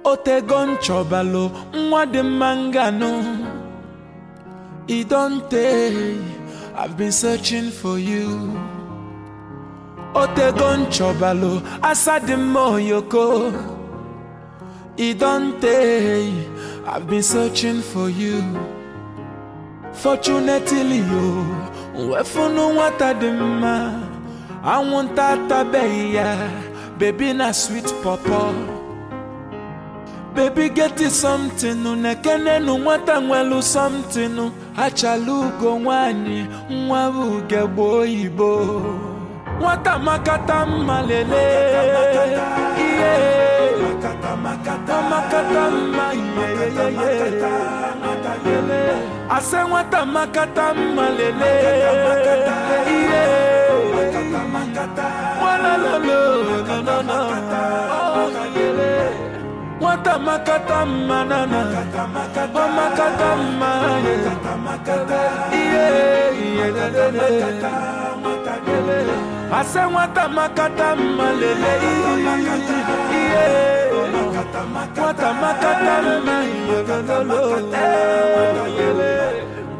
Otego nchobalo nwa dị mma ngano. Idonte, I've been searching for you. Otego nchobalo asa dị mma oyoko. Idonte, I've been searching for you. Fortunately, wefunu nwata dị mma. Anwụnta atabeghị ya, baby na sweet pawpaw. Baby get it something, nekene nu nwata nwelu something. Achalugo nwanyị, nwa ugegbe oyibo. Nwata makata mma lele, yeah. Makata mma, yeah. Ase nwata makata mma lele, yeah. Wala lo, no. Wata makata manana, makata maya, ase wata makata malele, wata makata maya.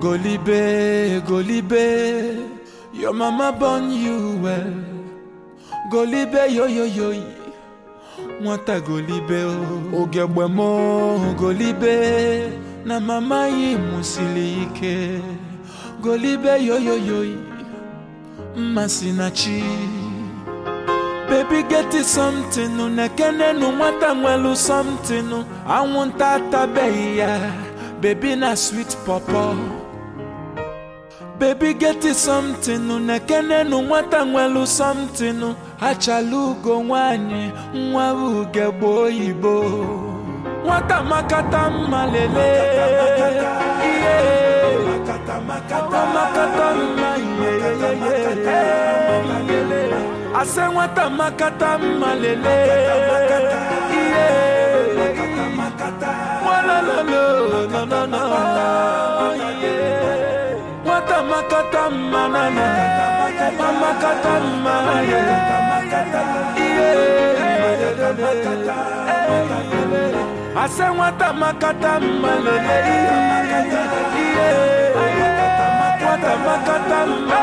Golibe, your mama born you well. Golibe, yo. Nwata golibe ogebwe mo golibe na mama yi musili ike golibe yo masinachi. Baby get it something nekene nu nwata nwelu something. Anwụnta atabeghị ya, baby na sweet pawpaw. Baby get it something nekene nu nwata nwelu something. Achalugo nwanyị, nwa ugegbe oyibo. Nwata makata mma lele, yeah. Makata mma, yeah. Ase nwata makata mma lele, yeah. Wala lo, no. Nwata makata mma nana. Makata mma, yeah. Ase nwata makata mma lele, yeah. Nwata makata mma,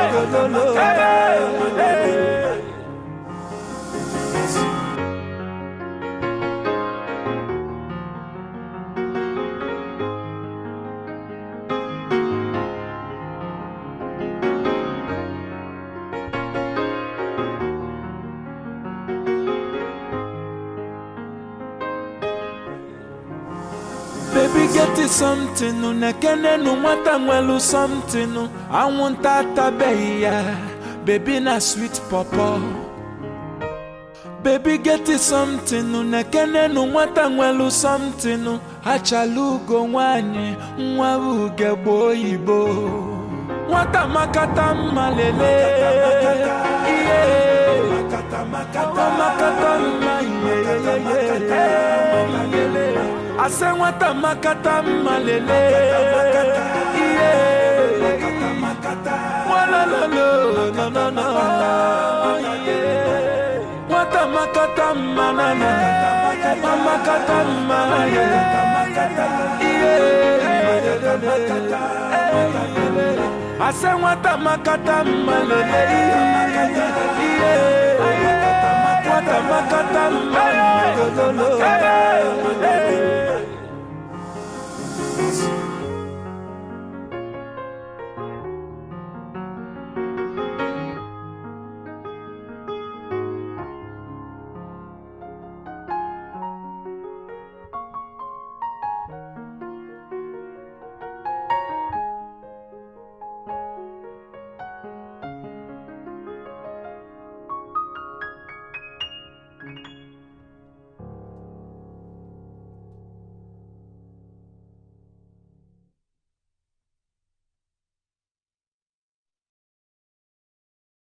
baby get it something, nekene nu nwata nwelu something. Anwụnta atabeghị ya, baby na sweet pawpaw. Baby get it something, nekene nu nwata nwelu something. Achalugo nwanyị, nwa ugegbe oyibo. Nwata makata mma lele, yeah. Makata mma, yeah. Ase nwata makata mma lele, yeah. Wala lo, no. Nwata makata manana, makata mma, yeah. Ase nwata makata mma lele, yeah. Nwata makata mma, yeah.